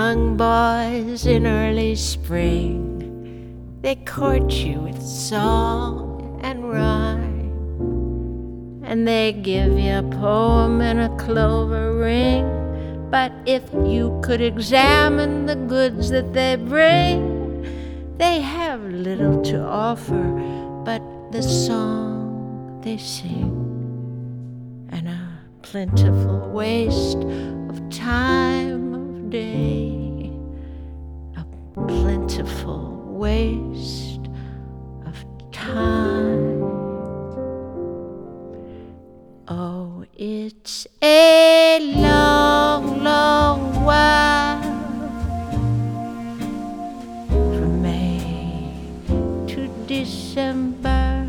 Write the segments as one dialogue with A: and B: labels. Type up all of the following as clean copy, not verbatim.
A: young boys in early spring, they court you with song and rhyme, and they give you a poem and a clover ring. But if you could examine the goods that they bring, they have little to offer but the song they sing, and a plentiful waste of time of day, a plentiful waste of time. Oh, it's a long, long while from May to December.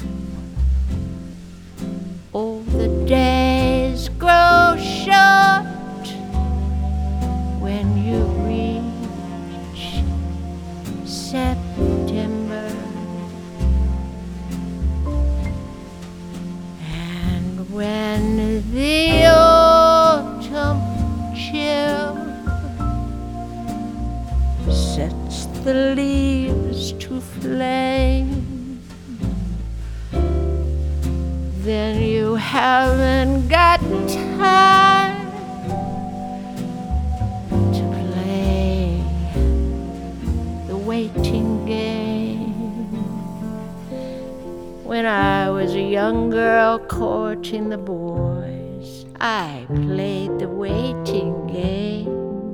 A: Oh, the days grow short when you reach September, and when the autumn chill sets the leaves to flame, then you haven't got time to play the waiting game. When I was a young girl courting the boys, I played the waiting game.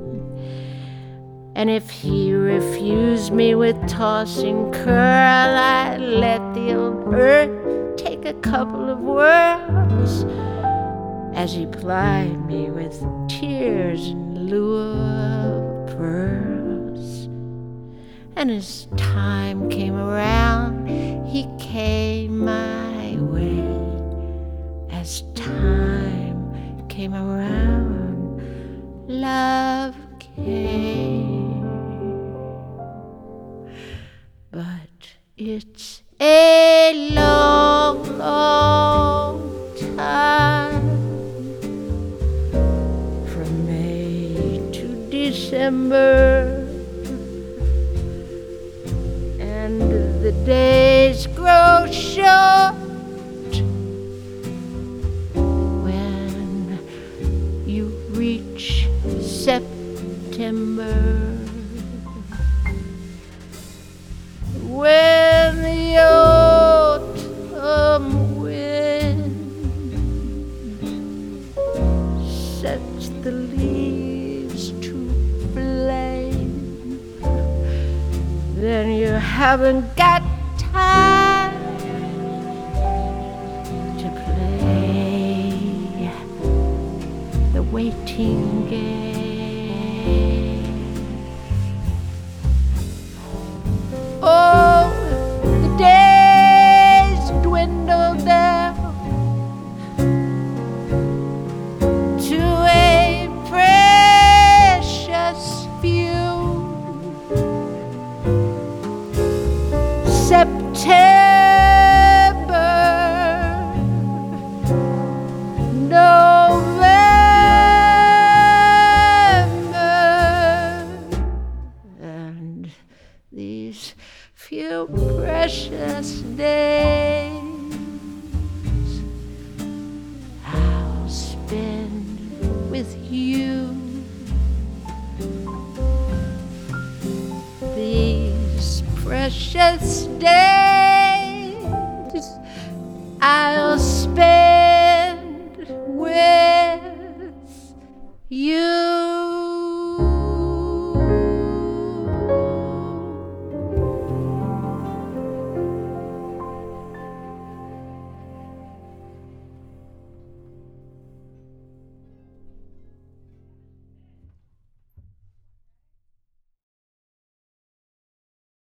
A: And if he refused me with tossing curl, I let the old earth take a couple of whirls as he plied me with tears in lieu of pearls. And as time came around, he came my way. As time came around, love came. But it's a long, long time from May to December, and the days grow short when you reach September. When the autumn wind sets the leaves to flame, then you haven't got time to play the waiting game. Oh, the days dwindle down to a precious few. September, November, and these few precious days I'll spend with you. These precious days I'll spend with you.